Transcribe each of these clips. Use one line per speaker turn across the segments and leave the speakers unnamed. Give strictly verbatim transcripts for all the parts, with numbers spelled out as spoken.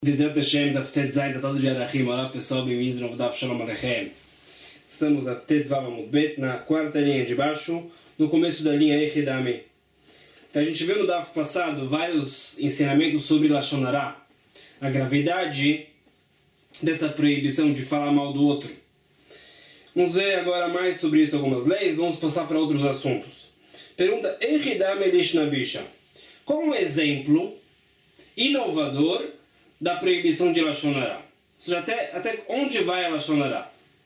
Bezerra Hashem, Daf Tet Zayin, Tratado de Arachim. Olá pessoal, bem-vindos ao novo Daf Shalom Aleichem. Estamos a Tet Vav Amud Bet, na quarta linha de baixo, no começo da linha Echidame. Então, a gente viu no Daf passado vários ensinamentos sobre Lashon Hara, a gravidade dessa proibição de falar mal do outro. Vamos ver agora mais sobre isso, algumas leis, vamos passar para outros assuntos. Pergunta Echidame Lishnabisha. Qual um exemplo inovador da proibição de Lashon Hara? Ou seja, até, até onde vai a Lashon Hara?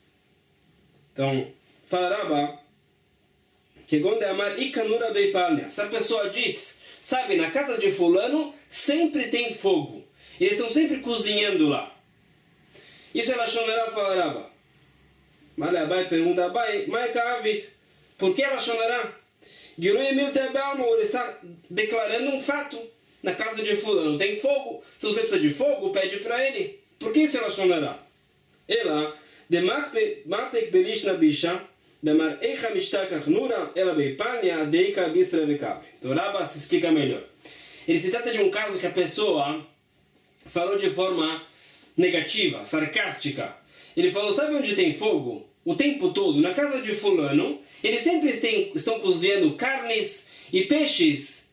Então, fala Rabba, que quando é amar ikanura beipalnia, se a pessoa diz, sabe, na casa de fulano sempre tem fogo, eles estão sempre cozinhando lá. Isso é Lashon Hara, fala Rabba. Mas Abai pergunta, Abai, Maika Avid, por que Lashon Hara? Gilui Emil Tebealmo, ele está declarando um fato. Na casa de fulano tem fogo. Se você precisa de fogo, pede para ele. Por que isso é Lashon Hara? Ela, de mapek belish na bisha, de mar eicha mishtakach nura, ela beipalnia, deika bisra vekavri. Então Rabba se explica melhor. Ele se trata de um caso que a pessoa falou de forma negativa, sarcástica. Ele falou, sabe onde tem fogo? O tempo todo, na casa de fulano, eles sempre têm, estão cozinhando carnes e peixes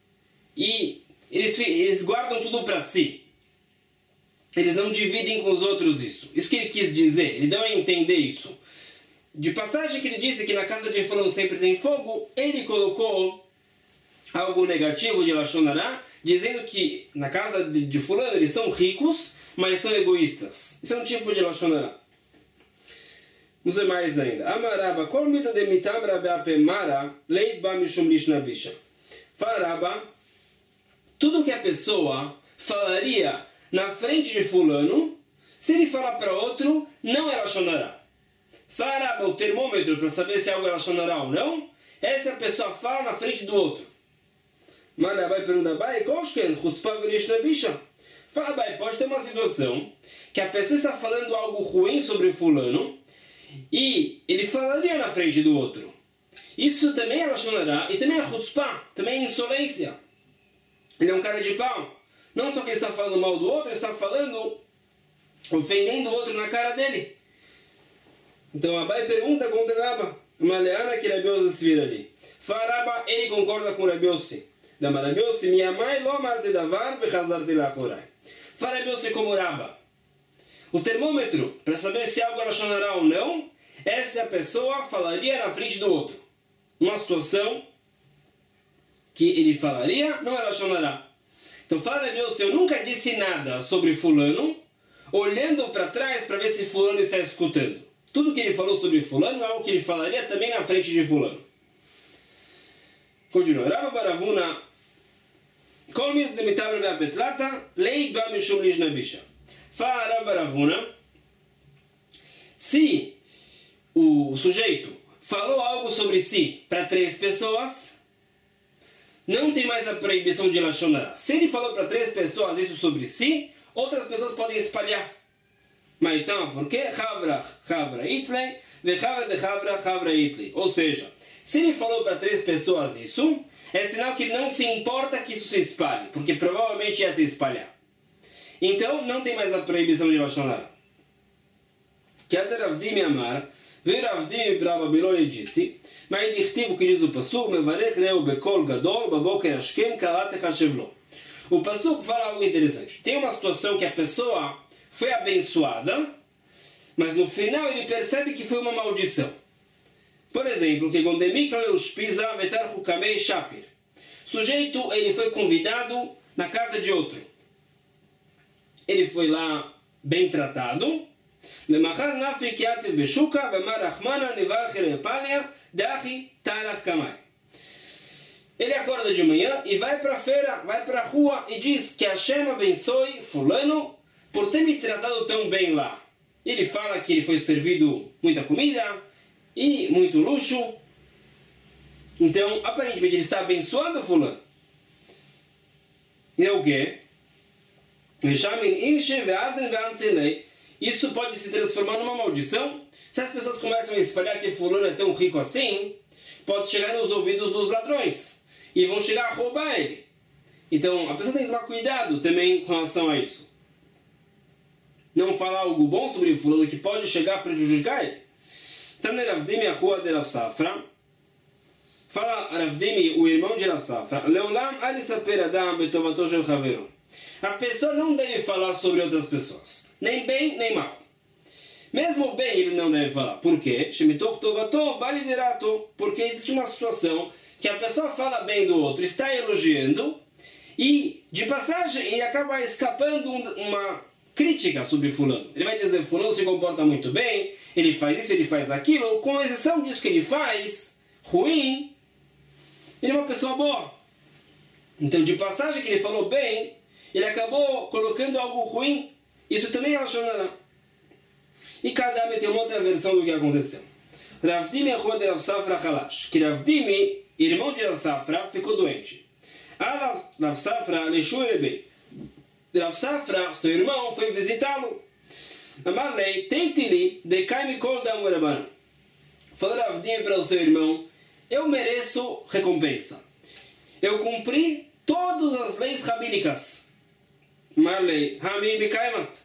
e Eles, eles guardam tudo para si. Eles não dividem com os outros isso. Isso que ele quis dizer. Ele deu a entender isso. De passagem que ele disse que na casa de fulano sempre tem fogo, ele colocou algo negativo de Lashon Hara, dizendo que na casa de, de fulano eles são ricos, mas são egoístas. Isso é um tipo de Lashon Hara. Vamos ver mais ainda. Amaraba, kol mita de mitam rabeapemara, leit ba mishum lishnabisha. Faraba, tudo que a pessoa falaria na frente de fulano, se ele falar para outro, não é Lashon Hara. Faraba, o termômetro para saber se algo é Lashon Hara ou não, é se a pessoa fala na frente do outro. Mas Abai pergunta, Abai, koshken, chutzpah v'lishnabisha. Fala, Abai, pode ter uma situação que a pessoa está falando algo ruim sobre fulano e ele falaria na frente do outro. Isso também é Lashon Hara e também é chutzpah, também é insolência. Ele é um cara de pau. Não só que ele está falando mal do outro, ele está falando, ofendendo o outro na cara dele. Então Abai pergunta contra Rabba. Maleana que Rabi Yossi se vira ali. Faraba, ele concorda com Rabi Yossi. Dama Rabi Yossi, minha mãe lo amarte davar bechazarte lachorai. Fala Rabi Yossi como Rabba. O termômetro, para saber se algo é Lashon Hara ou não, é se a pessoa falaria na frente do outro. Uma situação que ele falaria, não é Lashon Hara. Então fala Rabi Yossi, eu nunca disse nada sobre fulano, olhando para trás para ver se fulano está escutando. Tudo que ele falou sobre fulano é algo que ele falaria também na frente de fulano. Continua. Rabba Baravuna, kol mir de mitaber ve'abetlata, leit ba mishum lishnabisha. Fala Rabba Baravuna, se o sujeito falou algo sobre si para três pessoas, não tem mais a proibição de Lashon Hara. Se ele falou para três pessoas isso sobre si, outras pessoas podem espalhar. Mas então, por quê? Havra, havra itlei, vechavra de havra, havra itlei. Ou seja, se ele falou para três pessoas isso, é sinal que ele não se importa que isso se espalhe, porque provavelmente ia se espalhar. Então, não tem mais a proibição de Lashon Hara. Que até Ravdim Yamar, veio Ravdim para Babilônia e disse, mas dichtivo que diz o Pasuk, mevarech reu bekol gadol, baboker ashkem, kalat echashevlo. O Pasuk fala algo interessante. Tem uma situação que a pessoa foi abençoada, mas no final ele percebe que foi uma maldição. Por exemplo, que gondemikra ushpiza vetar hukamei shapir. Sujeito, ele foi convidado na casa de outro. Ele foi lá bem tratado. Lemachar nafik yativ beshuka, vemar achmana nivar cherepalnia, dahi tarach kamai. Ele acorda de manhã e vai para a feira, vai para a rua e diz que Hashem abençoe fulano por ter me tratado tão bem lá. Ele fala que ele foi servido muita comida e muito luxo. Então, aparentemente, ele está abençoando fulano. E é o quê? Isso pode se transformar numa maldição. Se as pessoas começam a espalhar que fulano é tão rico assim, pode chegar nos ouvidos dos ladrões e vão chegar a roubar ele. Então, a pessoa tem que tomar cuidado também com relação a isso. não falar algo bom sobre fulano que pode chegar a prejudicar ele. Tane Rav Dimi a rua de Rav Safra. Fala Rav Dimi, o irmão de Rav Safra. Leolam alisaper adam betovato shel chavero. A pessoa não deve falar sobre outras pessoas, nem bem nem mal. Mesmo bem ele não deve falar. Por quê? Porque existe uma situação que a pessoa fala bem do outro, está elogiando, e de passagem ele acaba escapando uma crítica sobre fulano. Ele vai dizer, fulano se comporta muito bem, ele faz isso, ele faz aquilo, com exceção disso que ele faz, ruim, ele é uma pessoa boa. Então de passagem que ele falou bem, ele acabou colocando algo ruim, isso também é relacionado. E cada um tem uma outra versão do que aconteceu. Rav Dimi, a rua de Rav Safra Halash, que Rav Dimi, irmão de Rav Safra, ficou doente. A Rav Safra leixou ele bem. Rav Safra, seu irmão, foi visitá-lo. Amarlei, teitili, decai-me kol dam rabanan. Falou Rav Dimi para o seu irmão, eu mereço recompensa. Eu cumpri todas as leis rabínicas. Marlei, Hami Bikaimat.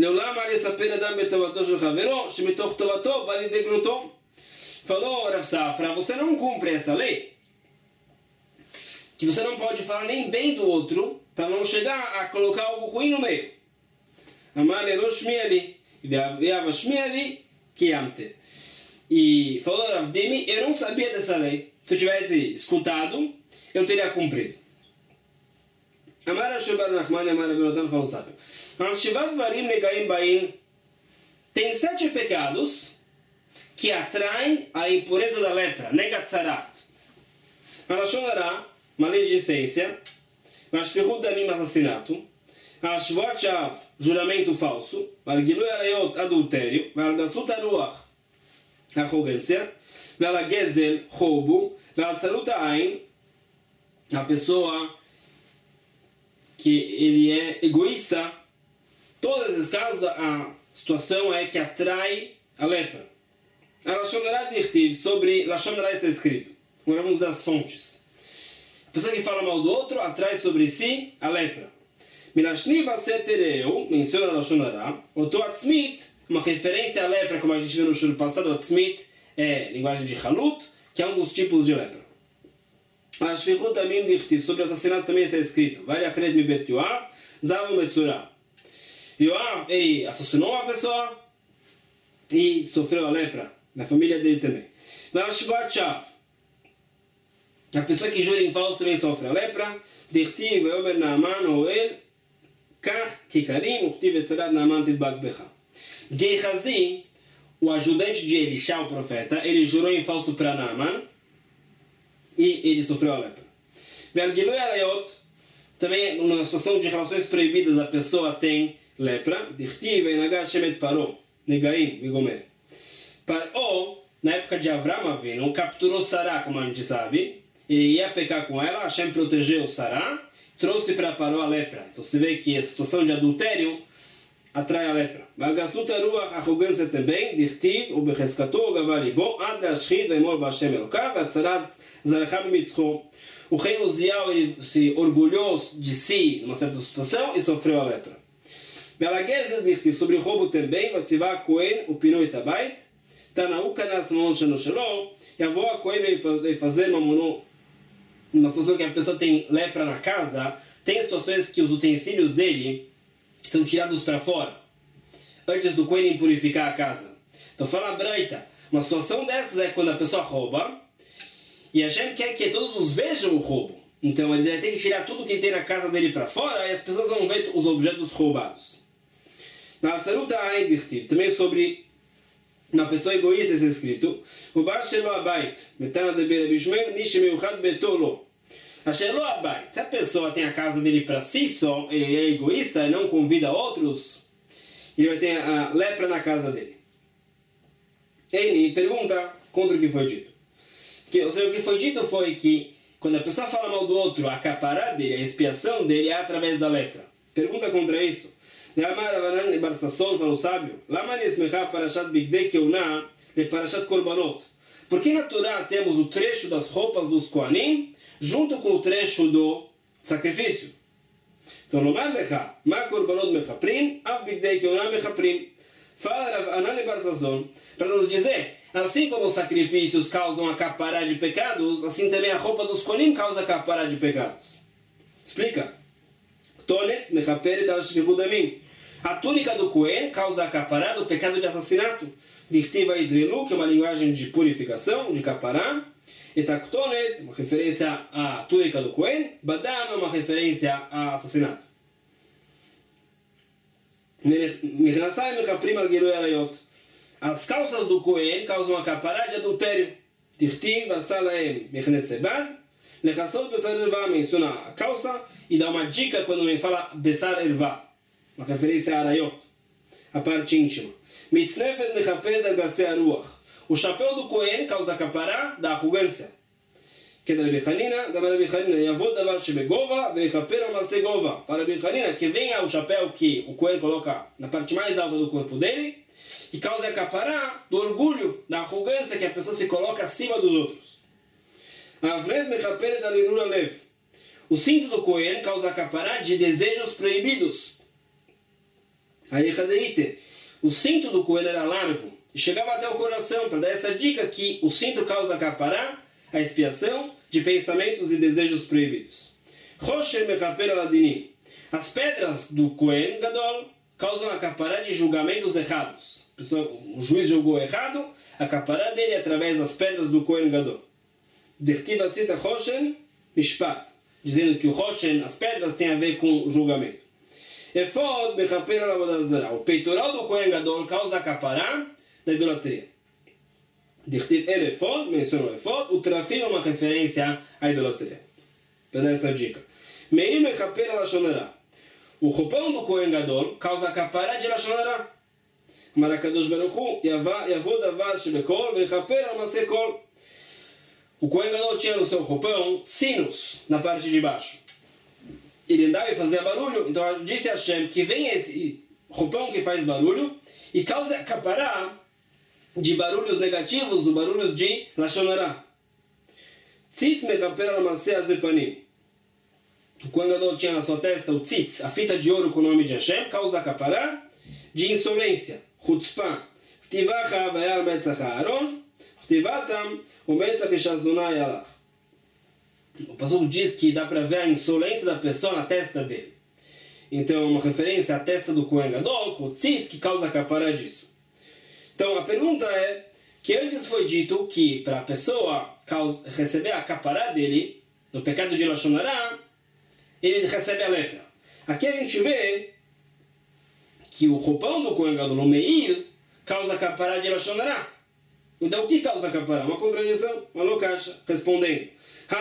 Falou Rav Safra, você não cumpre essa lei, que você não pode falar nem bem do outro para não chegar a colocar algo ruim no meio. E falou Rav Dimi, eu não sabia dessa lei. Se eu tivesse escutado, eu teria cumprido. Amara Shubar Nachman, Amara Berotan falou sábio. Tem sete pecados que atraem a impureza da lepra, negatzarat. Alashonara, maledicência, Mashfichut damim, assassinato, Ashvot shav, juramento falso, Gilui arayot, adultério, Gasut haruach, arrogância, Gezel, roubo, Tzarut ha'ain, a pessoa que ele é egoísta. Todos esses casos, a situação é que atrai a lepra. A Lashonara dirtiv, sobre Lashonara está escrito. Agora vamos às fontes. A pessoa que fala mal do outro atrai sobre si a lepra. Milashni basetereu, menciona a Lashonara. Oto atzmit, uma referência à lepra, como a gente viu no show passado. Atzmit é linguagem de halut, que é um dos tipos de lepra. A Shvichut damim dirtiv, sobre o assassinato também está escrito. Variachred mi bet Yoav, zavu metzurah. Yoav, ele assassinou uma pessoa e sofreu a lepra, na família dele também. A pessoa que jura em falso também sofre a lepra. Dirtiv, Omer Naaman, Oel, Kach, Kikarim, Uchtiv, Etzarat, Naaman, Tidbak, Becha. Gehazi, o ajudante de Elisha, o profeta, ele jurou em falso para Naaman e ele sofreu a lepra. Vergilui Arayot, também numa situação de relações proibidas, a pessoa tem lepra. Dirtiv, Enagat, Shemet, Paró, Negaim, Vigomer. Paró, na época de Avram Avinu, capturou Sará, como a gente sabe. Ele ia pecar com ela, Hashem protegeu Sará, trouxe para Paró a lepra. Então você vê que a situação de adultério atrai a lepra. Valgasut Aruach, arrogância também. Dirtiv, Ubecheskatu, Gavaribo, Ad Ashchid, Vaimor Bashem Elokav, Atzarat Zarachab Mitzcho. O rei Uziel, ele se orgulhou de si numa certa situação e sofreu a lepra. Belageza Dirtiv, sobre o roubo também. Vatzivá Cohen, o Pinu Itabait. Tanaú Kanas Mon Shano Shalom. E a avó Cohen vai fazer uma mono. Numa situação que a pessoa tem lepra na casa, tem situações que os utensílios dele são tirados para fora, antes do Kohen purificar a casa. Então fala a Braita, uma situação dessas é quando a pessoa rouba, e a Hashem quer que todos vejam o roubo. Então ele vai ter que tirar tudo que tem na casa dele para fora, e as pessoas vão ver os objetos roubados. Na Atzaruta Aindirtiv, também sobre uma pessoa egoísta, está escrito: o bar shelo abait, metana de berabishmer, nishemeuchad betolo. A shelo abait, se a pessoa tem a casa dele para si só, ele é egoísta e não convida outros, ele vai ter a lepra na casa dele. Ele pergunta contra o que foi dito. Que, ou seja, o que foi dito foi que quando a pessoa fala mal do outro, a capará dele, a expiação dele é através da lepra. Pergunta contra isso. Amar Avanan Bar Sasson falou sábio: Lamani esmechá parashat bigdei keuná le parashat korbanot. Por que na Torá temos o trecho das roupas dos Kohanim junto com o trecho do sacrifício? Então, lomar lecha, ma korbanot mechaprim, av bigdei keonah mechaprim. Fala Rav Anani bar Zazon, para nos dizer, assim como os sacrifícios causam a capará de pecados, assim também a roupa dos konim causa a capará de pecados. Explica. Tonet mechaperet al shvichut damim. A túnica do Cohen causa a capará do pecado de assassinato. Dichtiva idrilu, que é uma linguagem de purificação, de capará. E taktonet, uma referência à túnica do Cohen. Badam é uma referência a assassinato. As calças do Cohen causam a capará de adultério. Dichtiv asalaem mechnesebad. Lechassot besar ervá menciona a calça e dá uma dica quando me fala besar ervá. Uma referência a arayot, a parte íntima. Mitznefet mechaped al-gasei aruach. O chapéu do Cohen causa a capará da arrogância. Que da Rabi Hanina, da Rabi Hanina, yavod davar shebegova vechaper al-masei gova. Fala Rabi Hanina que venha o chapéu que o Cohen coloca na parte mais alta do corpo dele e causa a capará do orgulho, da arrogância que a pessoa se coloca acima dos outros. Avred mechaperet al-irur alev. O cinto do Cohen causa a capará de desejos proibidos. O cinto do Cohen era largo e chegava até o coração, para dar essa dica que o cinto causa a capará, a expiação de pensamentos e desejos proibidos. As pedras do Cohen Gadol causam a capará de julgamentos errados. O juiz julgou errado, a capará dele é através das pedras do Cohen Gadol. Dizendo que o Roshen, as pedras, tem a ver com o julgamento. Efod mechaper al avodah zarah. O peitoral do Cohen Gadol causa a capará da idolatria. Dichtiv el efod, menciona o efod, o trafim é uma referência à idolatria. Para dar essa dica. Meir mechaper al lashon hara. O roupão do Cohen Gadol causa a capará de lashon hara. Marakadosh baruch hu, yavod avar shebekol, vechaper al masei kol. O Cohen Gadol tinha no seu roupão sinos na parte de baixo. Ele andava e fazia barulho, então disse a Hashem que vem esse roupão que faz barulho e causa a capará de barulhos negativos, os barulhos de lashon hara. Tzitz mechaper al masei azepanim. O Cohen Gadol tinha na sua testa o tzitz, a fita de ouro com o nome de Hashem, causa a capará de insolência, chutzpah. Ktivacha vayal metzach Aaron, ktivatam o metzach eshazunai alach. O pastor diz que dá para ver a insolência da pessoa na testa dele. Então é uma referência à testa do Cohen Gadol, com o tzitz, que causa a capará disso. Então a pergunta é que antes foi dito que para a pessoa causa, receber a capará dele, no pecado de lashon hara, ele recebe a lepra. Aqui a gente vê que o roupão do Cohen Gadol, o meir, causa a capará de lashon hara. Então o que causa a capará? Uma contradição, uma loucacha, respondendo.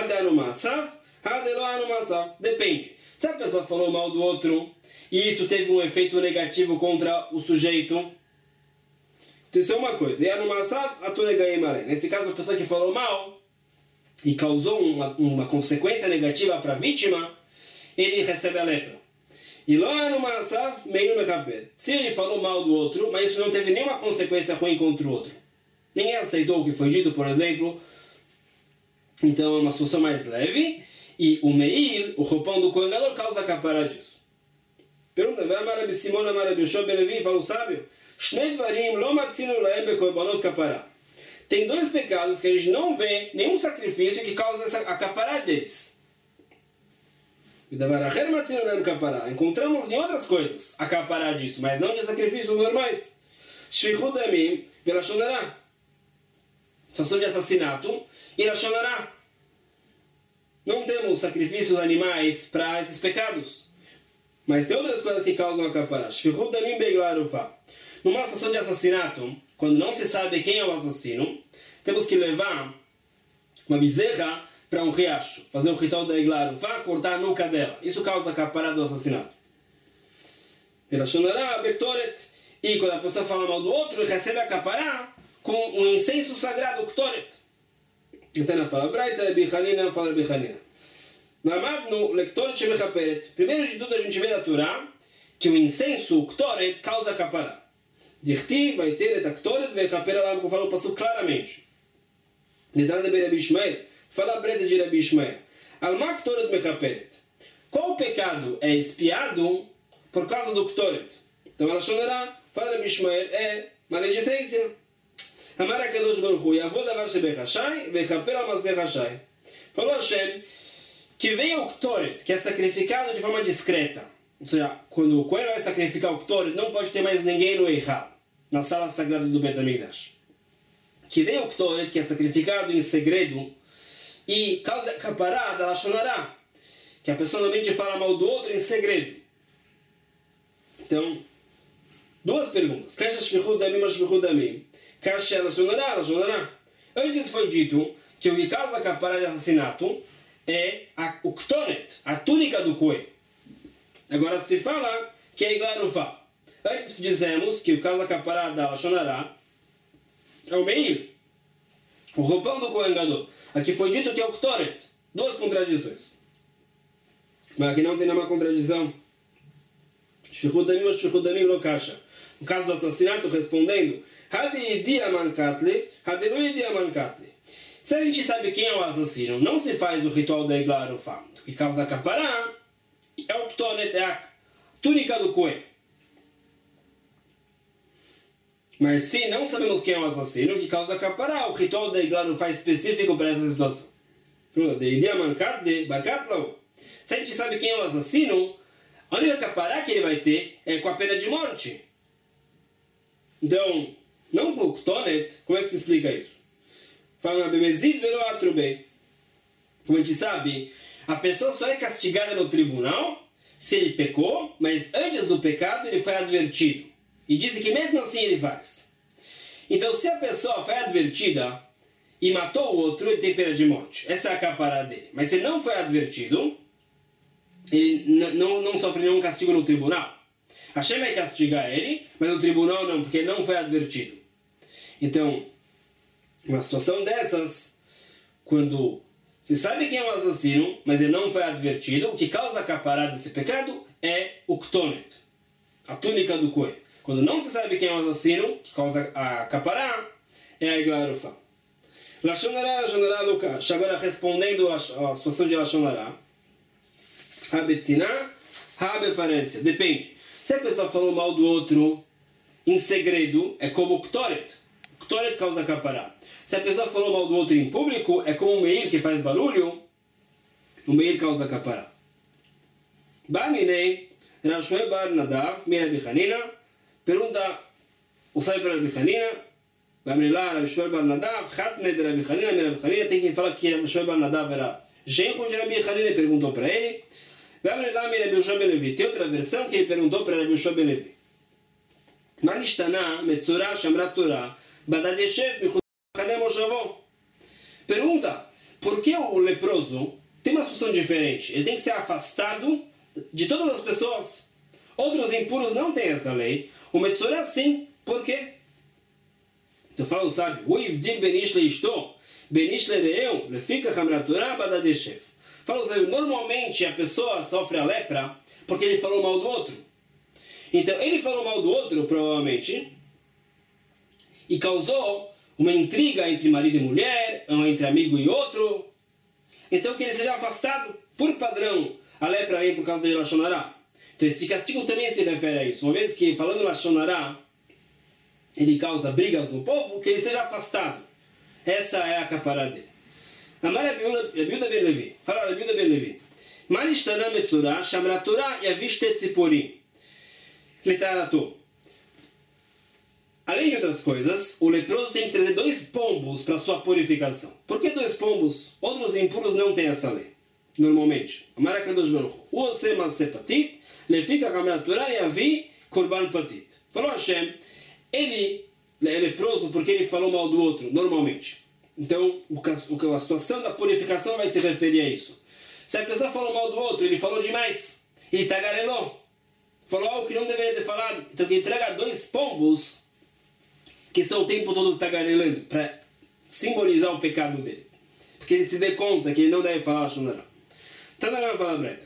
Depende. Se a pessoa falou mal do outro e isso teve um efeito negativo contra o sujeito, então isso é uma coisa. Nesse caso, a pessoa que falou mal e causou uma, uma consequência negativa para a vítima, ele recebe a lepra. E se ele falou mal do outro, mas isso não teve nenhuma consequência ruim contra o outro, ninguém aceitou o que foi dito, por exemplo, então é uma situação mais leve, e o meir, o roupão do Cohen Gadol, causa a capará disso. Pergunta, vai amar Rabi Simon, amar Rabi Yoshua ben Levi, fala o sábio, Shnei dvarim lo matzinu lahem bekorbanot kapará. Tem dois pecados que a gente não vê nenhum sacrifício que causa essa, a capará deles. Encontramos em outras coisas a capará disso, mas não de sacrifícios normais. Shvichut damim velashon hara. Situação de assassinato e lashon hara. Não temos sacrifícios animais para esses pecados. Mas tem outras coisas que causam a capará. Shvichut damim beigla arufá. Numa situação de assassinato, quando não se sabe quem é o assassino, temos que levar uma bezerra para um riacho, fazer o ritual da igla arufá, cortar a nuca dela. Isso causa a capará do assassinato. Lashon hara bektoret. E quando a pessoa fala mal do outro, ele recebe a capará com um incenso sagrado, ktoret. Então fala braita, Rabi Hanina, fala Rabi Hanina. Namadnu lektoret shemechaperet. Primeiro de tudo a gente vê da Torá que o incenso, o ktoret, causa a capará. Dichti vai ter eta ktoret vechaper alam, como falou o pastor claramente. Nidan de Rabi Ishmael, fala a breta de Rabi Ishmael. Alma ktoret mechaperet. Qual pecado é expiado por causa do Ktoret? Então ela chorará, fala Rabi Ishmael, é maledicência. Amar HaKadosh Baruch Hu, Yavod Avar Shebei Hashai, Vechaper Amazeh Hashai. Falou Hashem que venha o Ktoret, que é sacrificado de forma discreta. Ou seja, quando o Kohen vai sacrificar o Ktoret, não pode ter mais ninguém no Eichal, na sala sagrada do Bet HaMikdash. Que venha o Ktoret, que é sacrificado em segredo, e causa capará da Lashonará, que a pessoa normalmente fala mal do outro em segredo. Então, duas perguntas. Kasha shvichut damim, shvichut damim. Kasha Lashonará, Lashonará. Antes foi dito que o que causa capará de assassinato é a, o Ktoret, a túnica do Kohen. Agora se fala que é igual a Antes dizemos que o causa capará da Lashonará é o Meir, o roupão do Kohen Gadol. Aqui foi dito que é o Ktoret. Duas contradições. Mas aqui não tem nenhuma contradição. Shvichut damim, shvichut damim lo kasha. No caso do assassinato, respondendo, Hadi yedi aman katli, hadi lo yedi aman katli. Se a gente sabe quem é o assassino, não se faz o ritual da Igla Arufá. O que causa capará é o Ktoret, é a túnica do Kohen. Mas se não sabemos quem é o assassino, o que causa capará, o ritual da Igla Arufá é específico para essa situação. Se a gente sabe quem é o assassino, a única capará que ele vai ter é com a pena de morte. Então, não com o Ktoret, como é que se explica isso? Fala na Bemezid velo atrubei. Como a gente sabe, a pessoa só é castigada no tribunal se ele pecou, mas antes do pecado ele foi advertido. E disse que mesmo assim ele faz. Então, se a pessoa foi advertida e matou o outro, ele tem pena de morte. Essa é a capará dele. Mas se ele não foi advertido, ele não, não sofre nenhum castigo no tribunal. Hashem vai castigar ele, mas no tribunal não, porque ele não foi advertido. Então, uma situação dessas, quando se sabe quem é o assassino, mas ele não foi advertido, o que causa a capará desse pecado é o Ktoret, a túnica do Kohen. Quando não se sabe quem é o assassino, o que causa a capará é a Igla Arufá. Lashonará, Lashonará, Lukash. Agora, respondendo à situação de Lashonará, Habetziná, Habefarência. Depende. Se a pessoa falou mal do outro em segredo, é como o Ktoret. O Ktoret causa capará. Se a pessoa falou mal do outro em público, é como o Meir que faz barulho, o Meir causa capará. Baminei, Rav Shmuel bar Nadav, Mir Rabi Hanina, pergunta o sábio para Rabi Hanina, Baminei lá, Rav Shmuel bar Nadav, Chatne de Rabi Hanina, Mir Rabi Hanina, tem quem fala que Rav Shmuel bar Nadav era genro de Rabi Hanina e perguntou para ele. Baminei lá, Mir Rabi Yoshua ben Levi, tem outra versão que ele perguntou para Rabi Yoshua ben Levi. Manishtana, Metzorah, Shamrat Torah, Badad Yeshev, Michud Pergunta, por que o leproso tem uma situação diferente? Ele tem que ser afastado de todas as pessoas. Outros impuros não têm essa lei. O Metzorah sim. Por quê? Então fala o sábio, Uivdir benish leishto, benish lereu, lefika hamraturah badadeshev. Fala o sábio, normalmente a pessoa sofre a lepra porque ele falou mal do outro. Então ele falou mal do outro, provavelmente, e causou uma intriga entre marido e mulher, ou entre amigo e outro. Então que ele seja afastado. Por padrão, a lepra vem por causa de Lashonará. Então esse castigo também se refere a isso. Uma vez que, falando Lashonará, ele causa brigas no povo, que ele seja afastado. Essa é a capará dele. Amar Rabiuda ben Levi. Fala Rabiuda ben Levi. Manishtana metzorah, shamratorah yavish tetziporim. Letaratou. Além de outras coisas, o leproso tem que trazer dois pombos para sua purificação. Por que dois pombos? Outros impuros não têm essa lei. Normalmente. Amar HaKadosh Baruch Hu. Uose maaseh patit, lefika hamratorah yavi korban patit. Falou Hashem, ele é leproso porque ele falou mal do outro, normalmente. Então, a situação da purificação vai se referir a isso. Se a pessoa falou mal do outro, ele falou demais, ele tagarelou, falou algo que não deveria ter falado, então que ele traga dois pombos que estão o tempo todo tagarelando, para simbolizar o pecado dele. Porque ele se dê conta que ele não deve falar Lashonará. Tanará fala breta.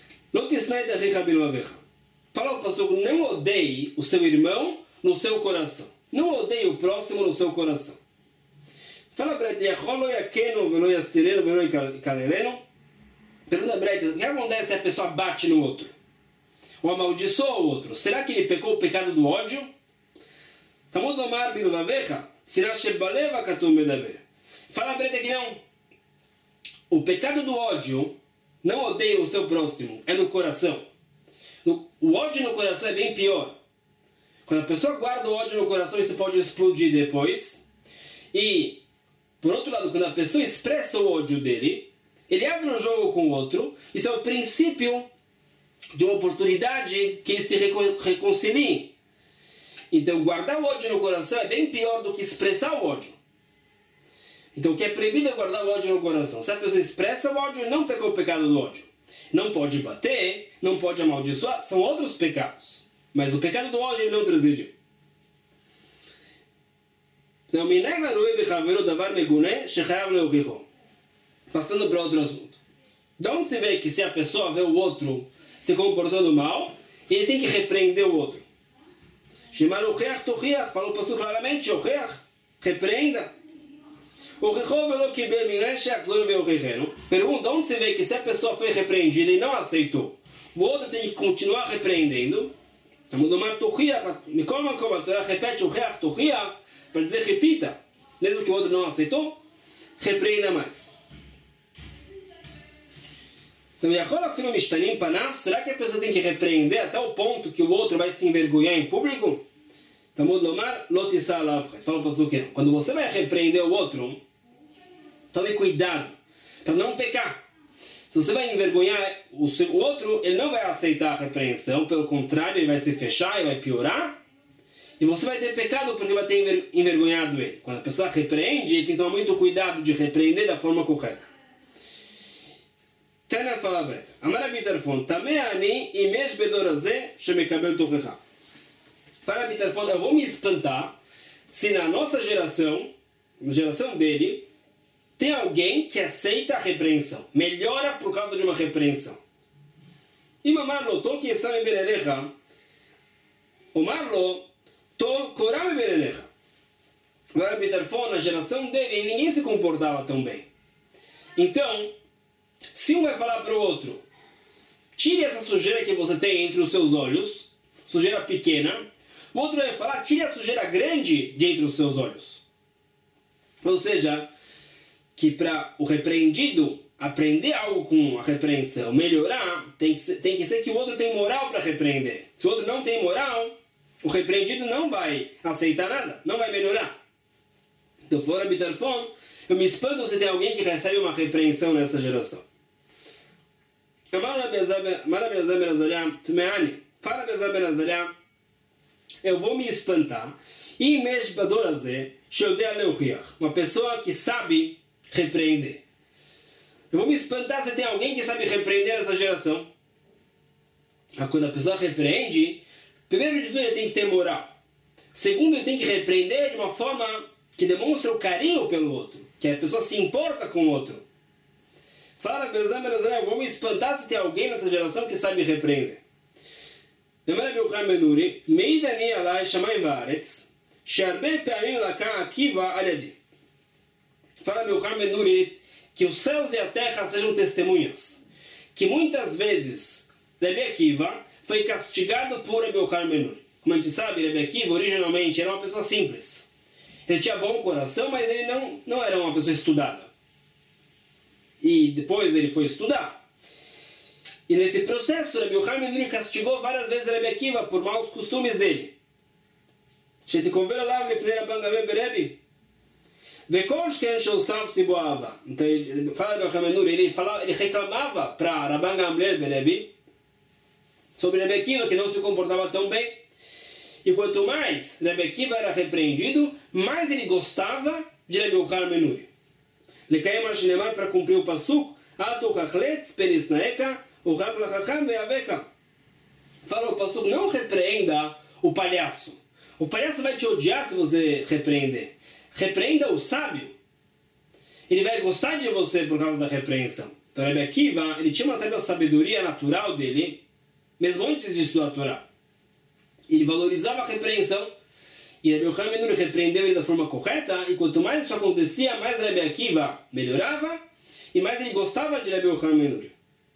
Fala o pastor, não odeie o seu irmão no seu coração. Não odeie o próximo no seu coração. Fala breta, Pergunta breve, o que acontece se a pessoa bate no outro? Ou amaldiçoa o outro? Será que ele pecou o pecado do ódio? Talmud Omar Biruvavecha, Sirah Shebaleva Katum Medaber. Fala breve que não. O pecado do ódio não odeia o seu próximo, é no coração. O ódio no coração é bem pior. Quando a pessoa guarda o ódio no coração, isso pode explodir depois. E, por outro lado, quando a pessoa expressa o ódio dele, ele abre um jogo com o outro. Isso é o princípio de uma oportunidade que eles se reconciliem. Então, guardar o ódio no coração é bem pior do que expressar o ódio. Então, o que é proibido é guardar o ódio no coração. Se a pessoa expressa o ódio, ele não pecou o pecado do ódio. Não pode bater, não pode amaldiçoar, são outros pecados. Mas o pecado do ódio ele não transgrediu. Então, passando para outro assunto. De onde se vê que se a pessoa vê o outro se comportando mal, ele tem que repreender o outro. Falou o pastor claramente, repreenda. Pergunta, onde se vê que se a pessoa foi repreendida e não aceitou, o outro tem que continuar repreendendo. Repete o reach, para dizer repita, mesmo que o outro não aceitou, repreenda mais. Então, será que a pessoa tem que repreender até o ponto que o outro vai se envergonhar em público? Fala para o que quando você vai repreender o outro, tome cuidado para não pecar. Se você vai envergonhar o, seu, o outro, ele não vai aceitar a repreensão, pelo contrário, ele vai se fechar e vai piorar. E você vai ter pecado porque vai ter envergonhado ele. Quando a pessoa repreende, ele tem que tomar muito cuidado de repreender da forma correta. Tana fala breta. Amar Bitarfon, Tameani imesh bedorazé shemekabel tochecha. Fala Bitarfon, eu vou me espantar se na nossa geração, na geração dele, tem alguém que aceita a repreensão, melhora por causa de uma repreensão. E mamarlo, to que sabe benerecha, o marlo, to korame benerecha. Agora Bitarfon, na geração dele, ninguém se comportava tão bem. Então, se um vai falar para o outro, tire essa sujeira que você tem entre os seus olhos, sujeira pequena, o outro vai falar, tire a sujeira grande de entre os seus olhos. Ou seja, que para o repreendido aprender algo com a repreensão, melhorar, tem que ser, tem que ser que o outro tem moral para repreender. Se o outro não tem moral, o repreendido não vai aceitar nada, não vai melhorar. Então, fora Bitarfon, eu me espanto se tem alguém que recebe uma repreensão nessa geração. Eu vou me espantar. Uma pessoa que sabe repreender. Eu vou me espantar se tem alguém que sabe repreender nessa geração. Quando a pessoa repreende, primeiro de tudo ele tem que ter moral. Segundo, ele tem que repreender de uma forma que demonstra o carinho pelo outro, que a pessoa se importa com o outro. Fala, eu vou me espantar se tem alguém nessa geração que sabe repreender. Fala, que os céus e a terra sejam testemunhas, que muitas vezes Rebbe Akiva foi castigado por Rebbe Yochanan ben Nuri. Como a gente sabe, Rebbe Akiva originalmente era uma pessoa simples. Ele tinha bom coração, mas ele não, não era uma pessoa estudada. E depois ele foi estudar. E nesse processo, Rebbe Yochanan ben Nuri castigou várias vezes Rebbe Akiva por maus costumes dele. Então, ele fala Rebbe Yochanan ben Nuri, ele, falava, ele reclamava para Rabban Gamliel Berebi sobre Rebbe Akiva, que não se comportava tão bem. E quanto mais Rebbe Akiva era repreendido, mais ele gostava de Rebbe Yochanan ben Nuri. Ele caiu mais chinemar para cumprir o pasuk, Atu chachletz penisnaeka, o rav lachacham beaveka. Fala o pasuk, não repreenda o palhaço. O palhaço vai te odiar se você repreender. Repreenda o sábio. Ele vai gostar de você por causa da repreensão. Então Rebbe Akiva, ele tinha uma certa sabedoria natural dele, mesmo antes de estudar a Torá. Ele valorizava a repreensão. E Rebbe Yochanan ben Nuri repreendeu ele da forma correta. E quanto mais isso acontecia, mais Rebbe Akiva melhorava. E mais ele gostava de Rebbe Yochanan ben Nuri.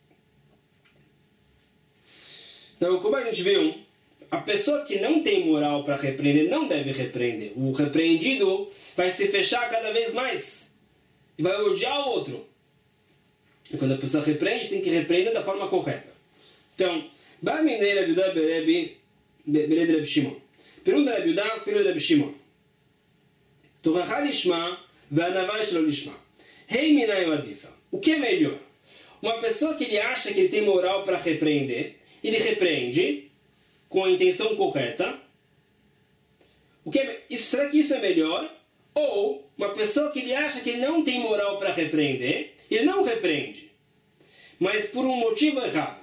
Então, como a gente viu, a pessoa que não tem moral para repreender não deve repreender. O repreendido vai se fechar cada vez mais e vai odiar o outro. E quando a pessoa repreende, tem que repreender da forma correta. Então, Ba minei Rabi Yehuda berebi bered Rabi Shimon. Pergunta Rabi Yehuda, filho de Rabi Shimon. Toracha lishma ve'anava shelo lishma. Rei minai adifa. O que é melhor? Uma pessoa que ele acha que ele tem moral para repreender, ele repreende com a intenção correta. O que é, isso, será que isso é melhor? Ou uma pessoa que ele acha que ele não tem moral para repreender, ele não repreende, mas por um motivo errado.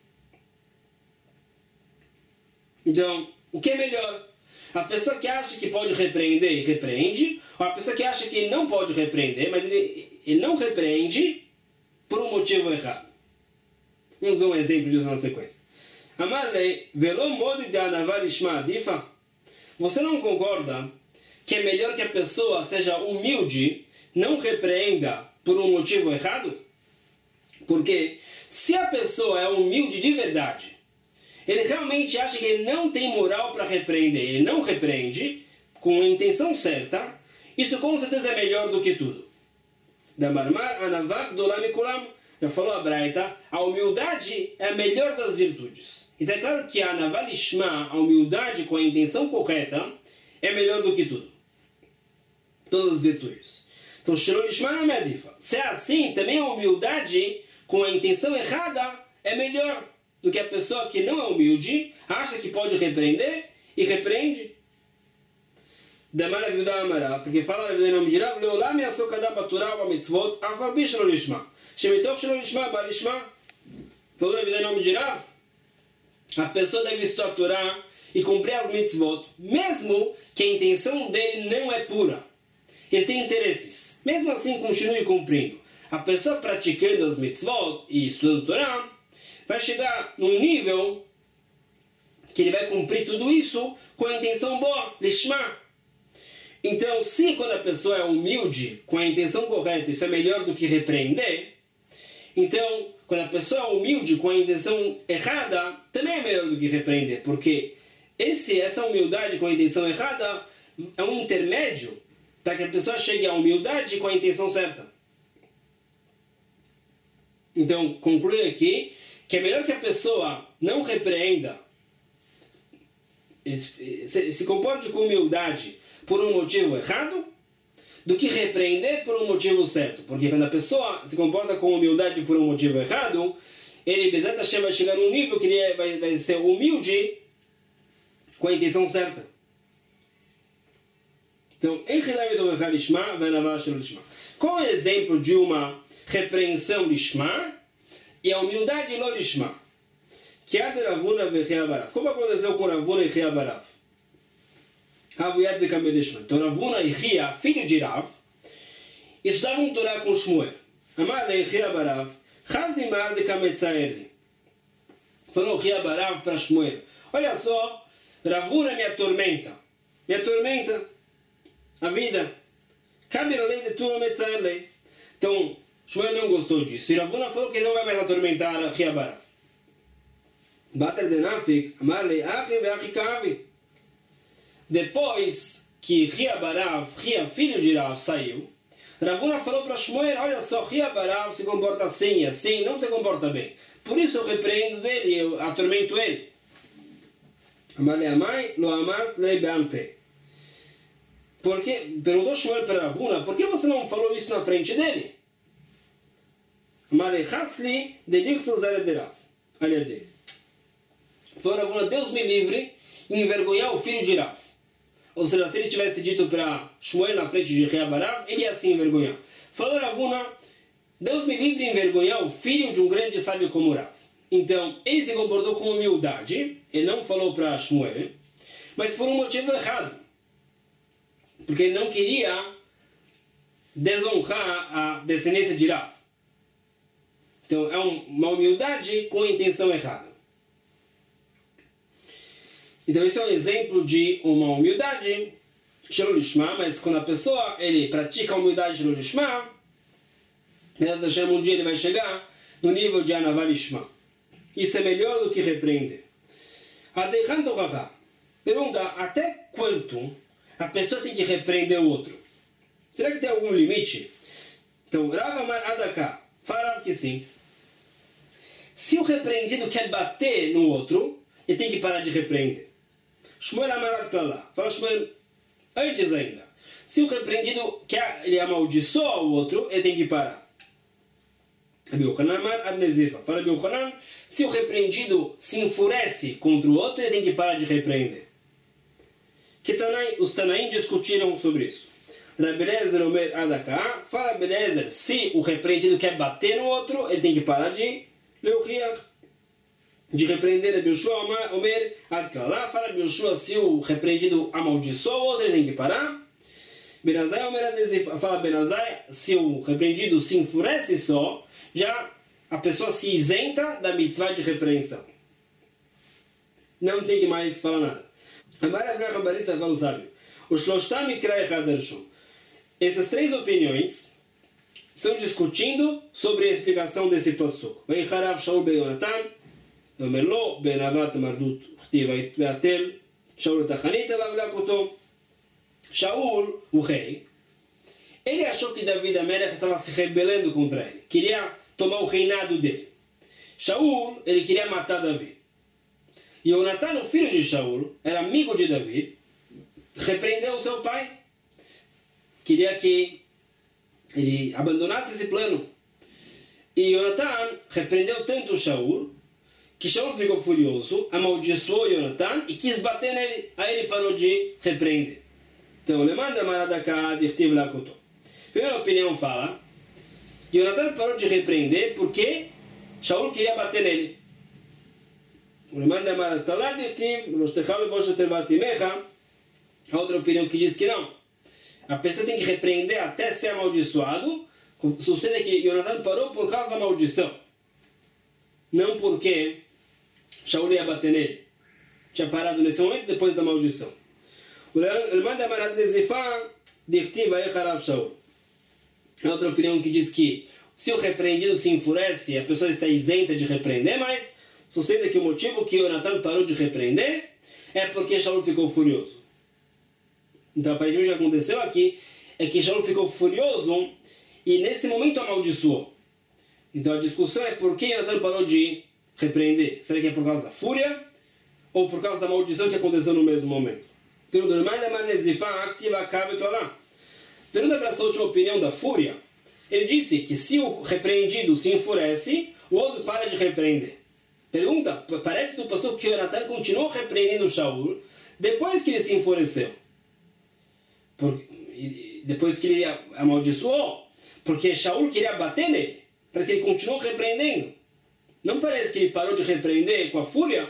Então, o que é melhor? A pessoa que acha que pode repreender e repreende, ou a pessoa que acha que ele não pode repreender, mas ele, ele não repreende por um motivo errado. Vamos usar um exemplo disso na sequência. Amarlei, velo modo de anavar ishma adifa. Você não concorda que é melhor que a pessoa seja humilde, não repreenda por um motivo errado? Porque se a pessoa é humilde de verdade, ele realmente acha que ele não tem moral para repreender, ele não repreende com a intenção certa, isso com certeza é melhor do que tudo. Da marmar anavak dolam ikulam. Já falou a Braita, a humildade é a melhor das virtudes. Então é claro que a anavar lishma, a humildade com a intenção correta, é melhor do que tudo. Todas as virtudes. Então, shelo lishma não é adifa. Se é assim, também a humildade com a intenção errada é melhor do que a pessoa que não é humilde, acha que pode repreender e repreende. Damar Yehuda Amara, porque fala na vida em nome de Rav, Leolam yasok adam baturah wa mitzvot, af al pi shelo lishma. Shemitoch shelo lishma ba lishma. Falou na vida em nome de Rav, a pessoa deve estudar a Torá e cumprir as mitzvot, mesmo que a intenção dele não é pura. Ele tem interesses. Mesmo assim, continue cumprindo. A pessoa praticando as mitzvot e estudando a Torá vai chegar num nível que ele vai cumprir tudo isso com a intenção boa, lishma. Então, se quando a pessoa é humilde, com a intenção correta, isso é melhor do que repreender, então, quando a pessoa é humilde, com a intenção errada, também é melhor do que repreender, porque esse, essa humildade com a intenção errada é um intermédio para que a pessoa chegue à humildade com a intenção certa. Então, conclui aqui que é melhor que a pessoa não repreenda, se, se comporte com humildade por um motivo errado, do que repreender por um motivo certo. Porque quando a pessoa se comporta com humildade por um motivo errado, ele, Bezat Hashem, vai chegar num nível que ele vai, vai ser humilde com a intenção certa. Então, qual é o exemplo de uma repreensão lishma e a humildade lo lishma? Que é de Ravuna e Barav. Como aconteceu com Ravuna e Barav? Então Ravuna e Ria, filho de Rav, estudavam Torá com Shmuel. Amada e Ria Barav, Chazimar de Kametzaeli. Falou Ria Barav para Shmuel: olha só, Ravuna me atormenta, me atormenta a vida. Cabe a lei de tu Metzaeli. Então Shmuel não gostou disso. E Ravuna falou que não vai mais atormentar Ria Barav. Bater de Nafik, Amarle, Achi ve Achi Kavi. Depois que Ria Barav, Ria, filho de Rav, saiu, Ravuna falou para Shmuel: olha só, Ria Barav se comporta assim e assim, não se comporta bem. Por isso eu repreendo dele, eu atormento ele. Amale amai, lo amart lei beampe. Porque, perguntou Shmuel para Ravuna: por que você não falou isso na frente dele? Amale chatzli de lixo zere de Rav. Olha dele. Falou Ravuna: Deus me livre de envergonhar o filho de Rav. Ou seja, se ele tivesse dito para Shmuel na frente de Ria Barav, ele ia assim envergonhar. Falou Ravuna: Deus me livre de envergonhar o filho de um grande sábio como Rav. Então, ele se comportou com humildade, ele não falou para Shmuel, mas por um motivo errado. Porque ele não queria desonrar a descendência de Rav. Então, é uma humildade com a intenção errada. Então, esse é um exemplo de uma humildade shelo lishma, mas quando a pessoa ele pratica a humildade shelo lishma, um dia ele vai chegar no nível de anavar lishma. Isso é melhor do que repreender. Adeihan Torahá. Pergunta, até quanto a pessoa tem que repreender o outro? Será que tem algum limite? Então, Rav Amar Adaká. Fala que sim. Se o repreendido quer bater no outro, ele tem que parar de repreender. Shmuel Amar Adklala. Fala Shmuel, antes ainda. Se o repreendido quer, ele amaldiçoa o outro, ele tem que parar. Rabi Yochanan Amar Adnezifa. Fala Rabi Yochanan, se o repreendido se enfurece contra o outro, ele tem que parar de repreender. Que Tanai, os Tanaim discutiram sobre isso. Rabi Eliezer Omer Adaká. Fala Rabi Eliezer, se o repreendido quer bater no outro, ele tem que parar de leuchiach, de repreender. Rabi Yoshua Omer Adklala. Fala Rabi Yoshua, se o repreendido amaldiçoa o outro, ele tem que parar. Benazai Omer Adnezifa. Fala Benazai, se o repreendido se enfurece só, já a pessoa se isenta da mitzvah de repreensão. Não tem que mais falar nada. Essas três opiniões estão discutindo sobre a explicação desse pasuk. Ve'charav Shaul ben Yonatan, ve'omer lo ben avat mardut uchtiv ve'atel Shaul tachanit elav lakoto. Shaul, o rei, ele achou que David Amelech estava se rebelando contra ele, queria tomar o reinado dele. Shaul, ele queria matar Davi. E Yonatan, o filho de Shaul, era amigo de Davi, repreendeu seu pai. Queria que ele abandonasse esse plano. E Yonatan repreendeu tanto Shaul, que Shaul ficou furioso, amaldiçoou Yonatan e quis bater nele. Aí ele parou de repreender. Então, ele manda Maradaka dirtiv lakoto. Primeira opinião fala, Yonatan parou de repreender porque Shaul queria bater nele. A outra opinião que diz que não. A pessoa tem que repreender até ser amaldiçoado. Sustenta que Yonatan parou por causa da maldição. Não porque Shaul ia bater nele. Tinha parado nesse momento depois da maldição. A outra opinião que diz que se o repreendido se enfurece, a pessoa está isenta de repreender, mas sustenta que o motivo que Yonatan parou de repreender é porque Shaul ficou furioso. Então, aparentemente, o que aconteceu aqui é que Shaul ficou furioso e nesse momento amaldiçoou. Então, a discussão é por que Yonatan parou de repreender. Será que é por causa da fúria ou por causa da maldição que aconteceu no mesmo momento? Pergunta para essa última opinião da fúria. Ele disse que se o repreendido se enfurece, o outro para de repreender. Pergunta, parece do pastor que Yonatan continuou repreendendo Shaul depois que ele se enfureceu. Por, depois que ele amaldiçoou, porque Shaul queria bater nele. Parece que ele continuou repreendendo. Não parece que ele parou de repreender com a fúria?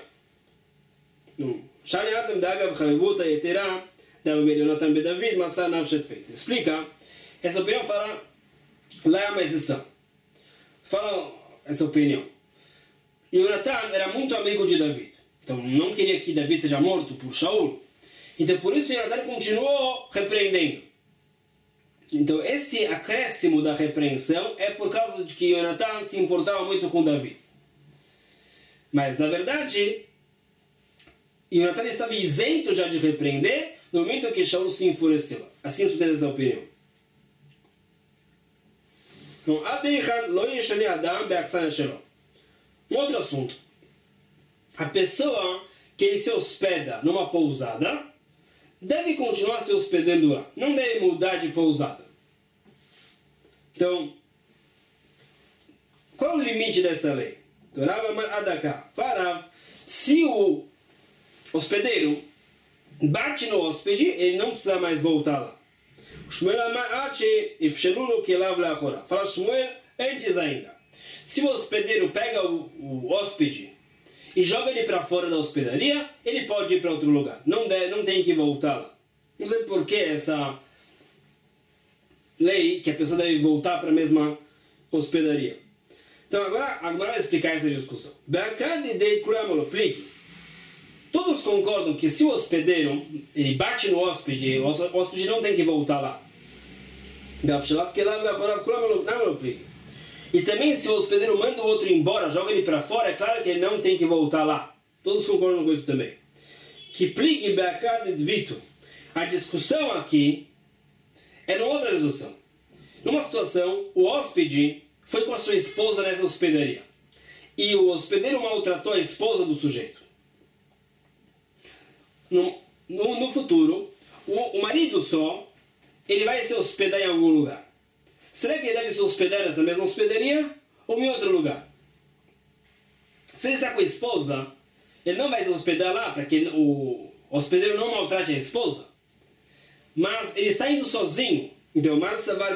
Explica. Essa opinião fala, lá é uma exceção. Fala essa opinião. Yonatan era muito amigo de David. Então não queria que David seja morto por Shaul. Então por isso Yonatan continuou repreendendo. Então esse acréscimo da repreensão é por causa de que Yonatan se importava muito com David. Mas na verdade, Yonatan estava isento já de repreender no momento que Shaul se enfureceu. Assim sustenta essa opinião. Então, Adeihan lo yeshane adam be'achsana shelo. Um outro assunto. A pessoa que ele se hospeda numa pousada deve continuar se hospedando lá. Não deve mudar de pousada. Então, qual é o limite dessa lei? Então, Rav Amar Adaká. Farav, se o hospedeiro bate no hóspede, ele não precisa mais voltar lá. Shmuel Amar Ache ifshelu lo kelav leachora. Fala Shmuel antes ainda. Se o hospedeiro pega o, o hóspede e joga ele para fora da hospedaria, ele pode ir para outro lugar. Não, deve, não tem que voltar lá. Não sei por que essa lei que a pessoa deve voltar para a mesma hospedaria. Então agora, agora vai explicar essa discussão. Todos concordam que se o hospedeiro ele bate no hóspede, o hóspede não tem que voltar lá. E também se o hospedeiro manda o outro embora, joga ele para fora, é claro que ele não tem que voltar lá. Todos concordam com isso também. que pligue beakad dvito. A discussão aqui é numa outra discussão. Numa situação, o hóspede foi com a sua esposa nessa hospedaria. E o hospedeiro maltratou a esposa do sujeito. No, no, no futuro, o, o marido só, ele vai se hospedar em algum lugar. Será que ele deve se hospedar nessa mesma hospedaria ou em outro lugar? Se ele está com a esposa, ele não vai se hospedar lá para que o hospedeiro não maltrate a esposa. Mas ele está indo sozinho. Então, uma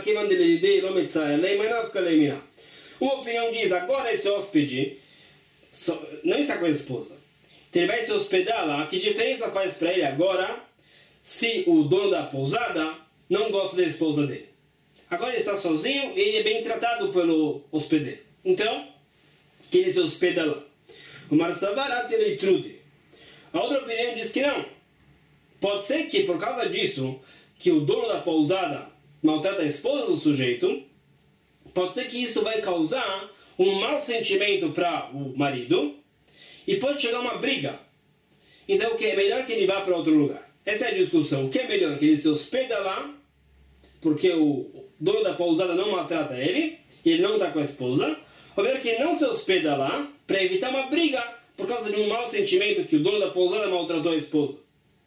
opinião diz, agora esse hóspede não está com a esposa. Então ele vai se hospedar lá. Que diferença faz para ele agora se o dono da pousada não gosta da esposa dele? Agora ele está sozinho e ele é bem tratado pelo hospedeiro. Então, que ele se hospeda lá. O Marsavarat ele trude. A outra opinião diz que não. Pode ser que por causa disso, que o dono da pousada maltrata a esposa do sujeito, pode ser que isso vai causar um mau sentimento para o marido e pode chegar uma briga. Então o que é melhor que ele vá para outro lugar? Essa é a discussão. O que é melhor? Que ele se hospeda lá, porque o dono da pousada não maltrata ele, e ele não está com a esposa, ou melhor que ele não se hospeda lá, para evitar uma briga por causa de um mau sentimento que o dono da pousada maltratou a esposa.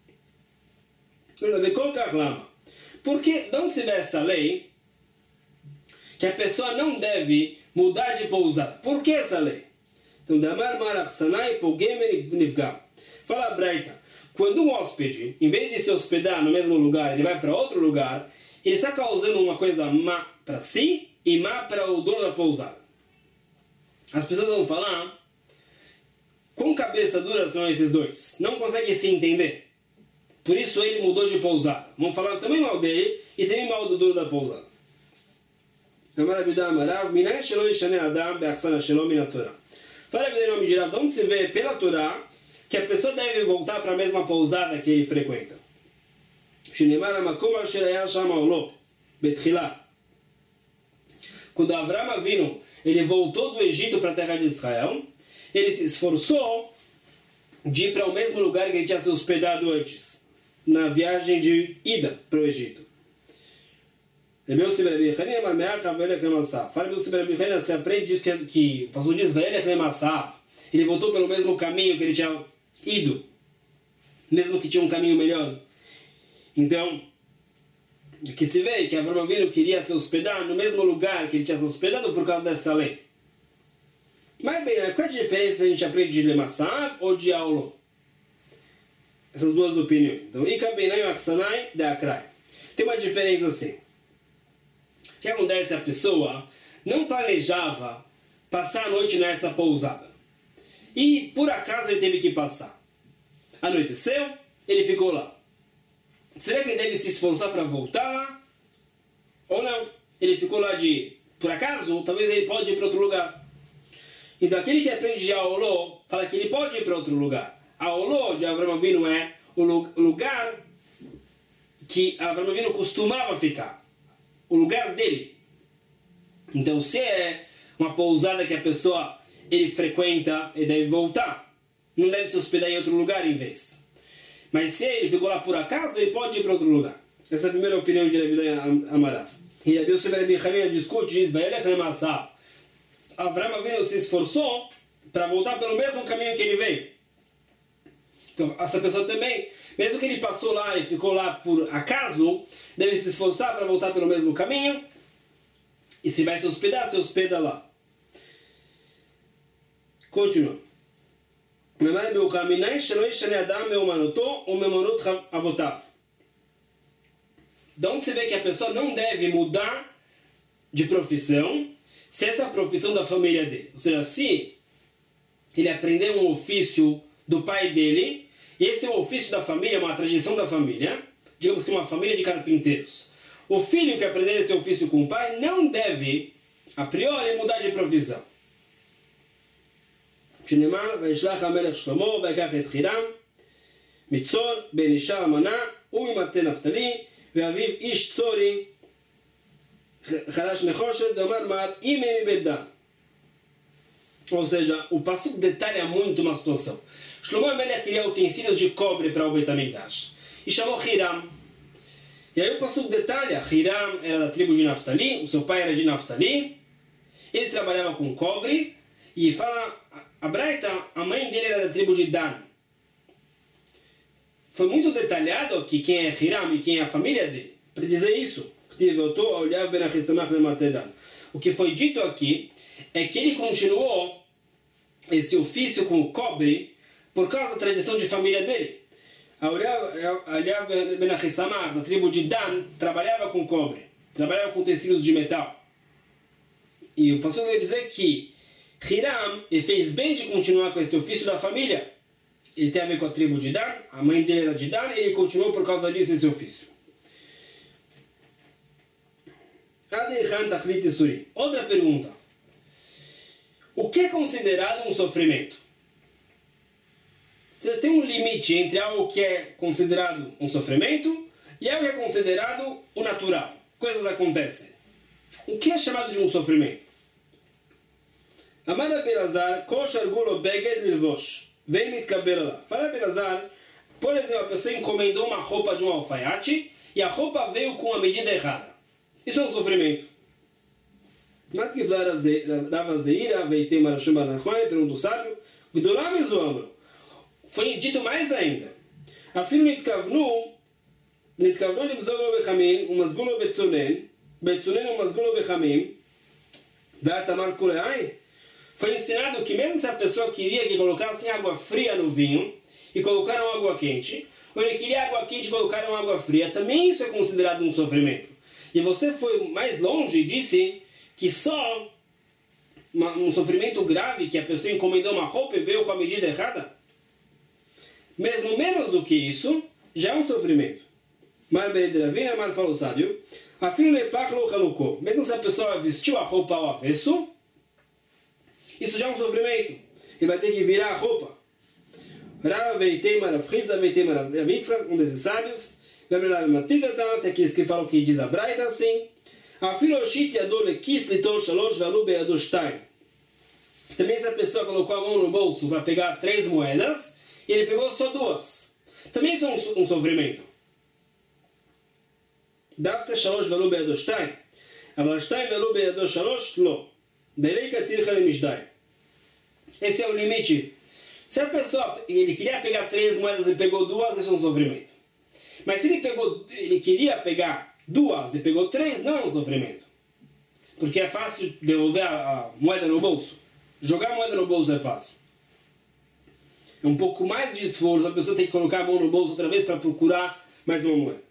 Porque, de onde se vê essa lei, que a pessoa não deve mudar de pousada? Por que essa lei? Então, fala a Braita, quando um hóspede, em vez de se hospedar no mesmo lugar, ele vai para outro lugar, ele está causando uma coisa má para si e má para o dono da pousada. As pessoas vão falar, quão cabeça dura são esses dois? Não conseguem se entender. Por isso ele mudou de pousada. Vão falar também mal dele e também mal do dono da pousada. Fala a vida em nome de Rav, onde se vê pela Torá que a pessoa deve voltar para a mesma pousada que ele frequenta. Quando Avram Avinu ele voltou do Egito para a terra de Israel, ele se esforçou de ir para o mesmo lugar que ele tinha se hospedado antes, na viagem de ida para o Egito. Você aprende que, que o pastor diz, ele voltou pelo mesmo caminho que ele tinha ido, mesmo que tinha um caminho melhor. Então, que se vê que Avram Avinu queria se hospedar no mesmo lugar que ele tinha se hospedado por causa dessa lei. Mas bem, qual é a diferença se a gente aprende de Lemassav ou de Aulô? Essas duas opiniões. Então, Ikabenai Marsanai de Akrai. Tem uma diferença assim. O que acontece? A pessoa não planejava passar a noite nessa pousada. E, por acaso, ele teve que passar. Anoiteceu, ele ficou lá. Será que ele deve se esforçar para voltar lá? Ou não? Ele ficou lá de... Por acaso, talvez ele pode ir para outro lugar. Então, aquele que aprende de Aolô, fala que ele pode ir para outro lugar. Aolô de Avram Avinu é o lugar que Avram Avinu costumava ficar. O lugar dele. Então, se é uma pousada que a pessoa ele frequenta, ele deve voltar. Não deve se hospedar em outro lugar em vez. Mas se ele ficou lá por acaso, ele pode ir para outro lugar. Essa é a primeira opinião de Rav Amarav. E Rabi Yosef ben Bichanina discute e diz, Avram Avinu se esforçou para voltar pelo mesmo caminho que ele veio. Então, essa pessoa também, mesmo que ele passou lá e ficou lá por acaso, deve se esforçar para voltar pelo mesmo caminho. E se vai se hospedar, se hospeda lá. Continua. Então se vê que a pessoa não deve mudar de profissão se essa é a profissão da família dele. Ou seja, se ele aprendeu um ofício do pai dele, esse é o ofício da família, uma tradição da família, digamos que uma família de carpinteiros. O filho que aprender esse ofício com o pai não deve, a priori, mudar de profissão. שנאמר, וישלח המלך שלמה ויקח את חירם מצור בן אישה אלמנה וממטה נפתלי ואביו איש צורי חלש נחושת ואמר מעט אימי מבית דן. Ou seja, o passuco detalha muito uma situação. Shlomo HaMelech queria utensílios de cobre para o Beit HaMikdash. E chamou Hiram. E aí o passuco detalha, Hiram era da tribo de Naftali, o seu pai era de Naftali, ele trabalhava com cobre, e fala, a Braita, a mãe dele era da tribo de Dan. Foi muito detalhado aqui quem é Hiram e quem é a família dele, para dizer isso. O que foi dito aqui é que ele continuou esse ofício com o cobre por causa da tradição de família dele. Aliav ben Achisamach, da tribo de Dan, trabalhava com cobre, trabalhava com tecidos de metal. E o pastor vai dizer que Hiram ele fez bem de continuar com esse ofício da família. Ele tem a ver com a tribo de Dan, a mãe dele era de Dan, e ele continuou por causa disso esse ofício. Outra pergunta. O que é considerado um sofrimento? Você tem um limite entre algo que é considerado um sofrimento e algo que é considerado o natural. Coisas acontecem. O que é chamado de um sofrimento? Amar Belazar, kosher gulo beged lilvosh, vem mitkabel lá. Fala Belazar, por exemplo, a pessoa encomendou uma roupa de um alfaiate e a roupa veio com a medida errada. Isso é um sofrimento. Pergunta o sábio, foi dito mais ainda. Afilo nitkavnu, nitkavnu limzoglo bechamim, umazgulo betzunen, betzunen umazgulo bechamim, beatamar kuleai. Foi ensinado que mesmo se a pessoa queria que colocassem água fria no vinho e colocaram água quente, ou ele queria água quente e colocaram água fria, também isso é considerado um sofrimento. E você foi mais longe e disse que só uma, um sofrimento grave, que a pessoa encomendou uma roupa e veio com a medida errada, mesmo menos do que isso, já é um sofrimento. Mar Beredravina, Mar falou sábio, afilo lepach lo halukô. Mesmo se a pessoa vestiu a roupa ao avesso, isso já é um sofrimento. Ele vai ter que virar a roupa. Rav veitei marafriza, veitei maravitzra, um desses sábios. Tem aqueles que falam que diz a Braita assim. Também se a pessoa colocou a mão no bolso para pegar três moedas e ele pegou só duas, também isso é um, um sofrimento. דווקא שלוש ולא בידו שתיים, אבל שתיים ולא בידו שלוש, לא. דליקה תלכה למשדיים. Esse é o limite. Se a pessoa ele queria pegar três moedas e pegou duas, isso é um sofrimento. Mas se ele, pegou, ele queria pegar duas e pegou três, não é um sofrimento. Porque é fácil devolver a, a moeda no bolso. Jogar a moeda no bolso é fácil. É um pouco mais de esforço, a pessoa tem que colocar a mão no bolso outra vez para procurar mais uma moeda.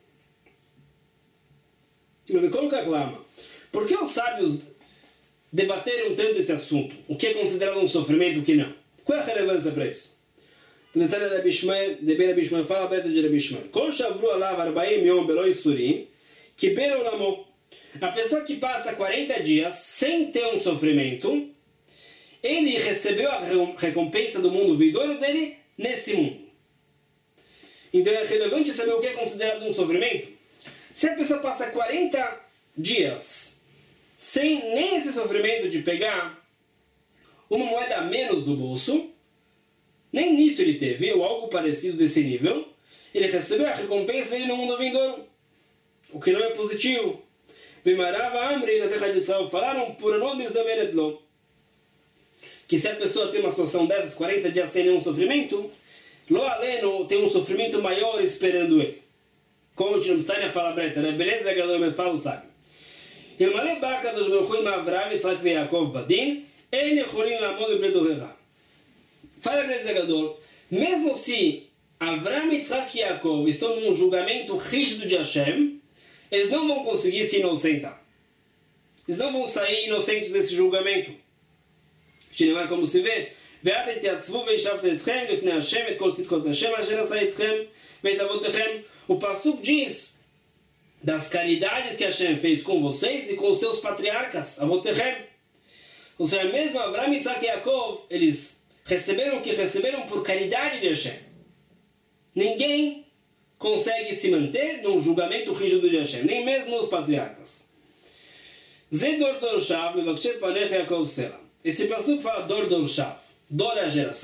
Me coloca clama. Por que os sábios debateram tanto esse assunto? O que é considerado um sofrimento e o que não? Qual é a relevância para isso? O detalhe da Bishmael, de Ben Bishmael, fala a Beta de Bishmael. Kol shavru alav arbaim yom beloi surim, que belo namo. A pessoa que passa quarenta dias sem ter um sofrimento, ele recebeu a recompensa do mundo vindouro dele nesse mundo. Então é relevante saber o que é considerado um sofrimento. Se a pessoa passa quarenta dias sem nem esse sofrimento de pegar uma moeda a menos do bolso, nem nisso ele teve, ou algo parecido desse nível, ele recebeu a recompensa dele no mundo vindouro, o que não é positivo. Bimarava Amri na terra de Israel falaram por nomes da Meredlo, que se a pessoa tem uma situação dessas, quarenta dias sem nenhum sofrimento, Lo Aleno tem um sofrimento maior esperando ele. Continua, Stania fala Breta, né? Beleza, Gadol, me fala o sábio. Ilmale Baka dos Baruchim Avram, Yitzhak e Yaakov Badin, Ein Yecholim Lamod e Bredo Rega. Fala, Beleza, Gadol, mesmo se Avram, Yitzhak e Yaakov estão num julgamento rígido de Hashem, eles não vão conseguir se inocentar. Eles não vão sair inocentes desse julgamento. Shinema, como se vê, Ve'at et yatzvu ve'ishavt etchem lefnei Hashem et kol tzidkot Hashem asher asa etchem ve'et avotechem. O Pasuk diz das caridades que Hashem fez com vocês e com os seus patriarcas, avotechem. Ou seja, mesmo Avram, Yitzhak e Yaakov, eles receberam o que receberam por caridade de Hashem. Ninguém consegue se manter num julgamento rígido de Hashem, nem mesmo os patriarcas. Zedor Dor Shav, Mevaksheh Panech Yaakov Sela. Esse Pasuk fala Dor Dor Shav. Dor é a geração,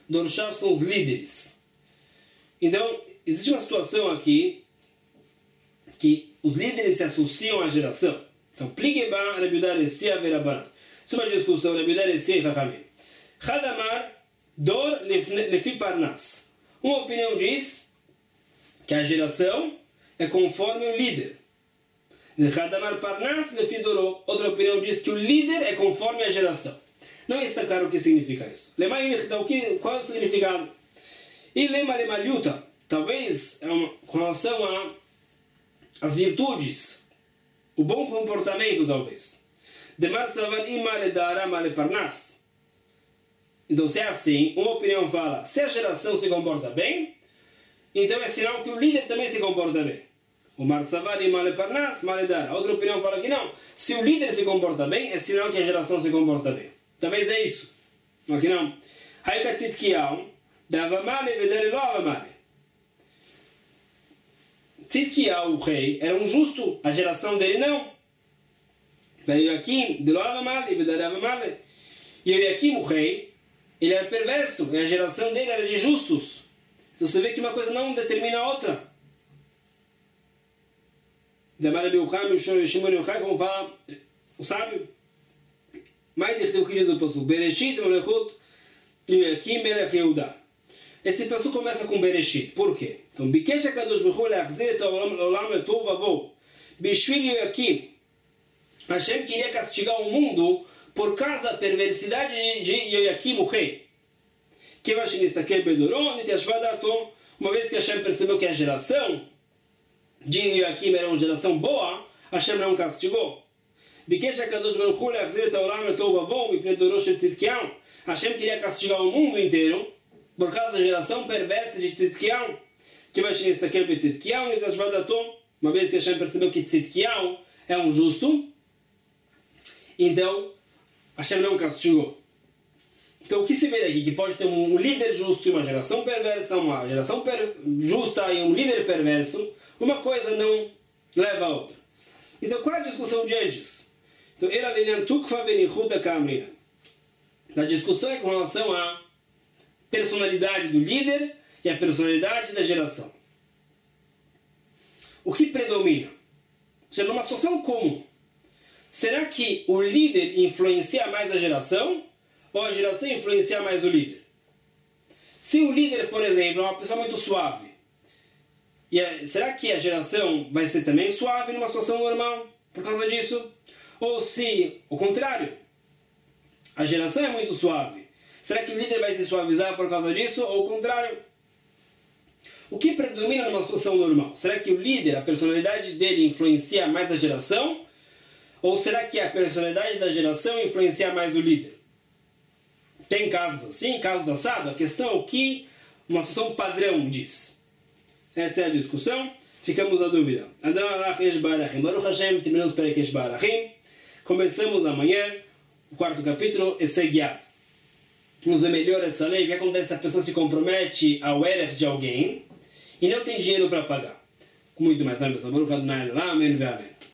Dorshav são os líderes. Então, existe uma situação aqui que os líderes se associam à geração. Então, Pligeba, Rebudar Essia, Verabanan. Isso é uma discussão, Rebudar Essia e Chachamim. Hadamar, Dor, Lefi Parnas. Uma opinião diz que a geração é conforme o líder. Hadamar Parnas, Lefi Doró. Outra opinião diz que o líder é conforme a geração. Não está claro o que significa isso. Então, qual é o significado? E lema Lemaliuta, talvez é uma, com relação às virtudes, o bom comportamento, talvez. Então, se é assim, uma opinião fala, se a geração se comporta bem, então é sinal que o líder também se comporta bem. O Marsavari Maleparnas, Maledara. Outra opinião fala que não. Se o líder se comporta bem, é sinal que a geração se comporta bem. Talvez é isso. Aqui não. Haikatzitkiyahu, Davamale vedere lo avamale. Tzitkiyahu, o rei, era um justo. A geração dele não. Yoakim, de lo avamale, vedere avamale. E Yoakim, o rei, ele era perverso. E a geração dele era de justos. Então você vê que uma coisa não determina a outra. Damara Biucham, o Shimon Yochai, como fala o sábio. Mais de o que diz o Pasuk. Bereshit, Melechut, Yoakim, Melech Yehuda. Esse Pasuk começa com Bereshit. Por quê? Então, Bikesh HaKadosh Baruch Hu leachzir et haolam letov vavou. Bishvil Yoakim. Hashem queria castigar o mundo por causa da perversidade de Yoakim, o rei. Kevash nistakel bedoron, nitashva dato. Uma vez que Hashem percebeu que a geração de Yoakim era uma geração boa, Hashem não castigou. Bikesh HaKadosh Baruch Hu leachzir et haolam letov vavou, mipnei doro shel Tzidkiyahu. Hashem queria castigar o mundo inteiro por causa da geração perversa de Tzidkiyahu. Que vai chegar esta aquele Tzidkiyahu, uma vez que Hashem percebeu que Tzidkiyahu é um justo, então Hashem não castigou. Então o que se vê daqui? Que pode ter um líder justo e uma geração perversa, uma geração per justa e um líder perverso, uma coisa não leva a outra. Então qual é a discussão de antes? Então, era Lenyantukva Benichuda Kamrina. A discussão é com relação à personalidade do líder e à personalidade da geração. O que predomina? Ou seja, numa situação comum, será que o líder influencia mais a geração ou a geração influencia mais o líder? Se o líder, por exemplo, é uma pessoa muito suave, e a, será que a geração vai ser também suave numa situação normal por causa disso? Ou se, o contrário, a geração é muito suave, será que o líder vai se suavizar por causa disso ou o contrário? O que predomina numa situação normal? Será que o líder, a personalidade dele influencia mais a geração? Ou será que a personalidade da geração influencia mais o líder? Tem casos assim, casos assados? A questão é o que uma situação padrão diz. Essa é a discussão. Ficamos a dúvida. Baruch Hashem, terminamos para Kesh Barachim. Começamos amanhã o quarto capítulo, Esegiat. Vamos ver melhor essa lei. O que acontece se a pessoa se compromete ao erech de alguém e não tem dinheiro para pagar? Com muito mais, né, pessoal? Baruch Adonai, Amém, Amém.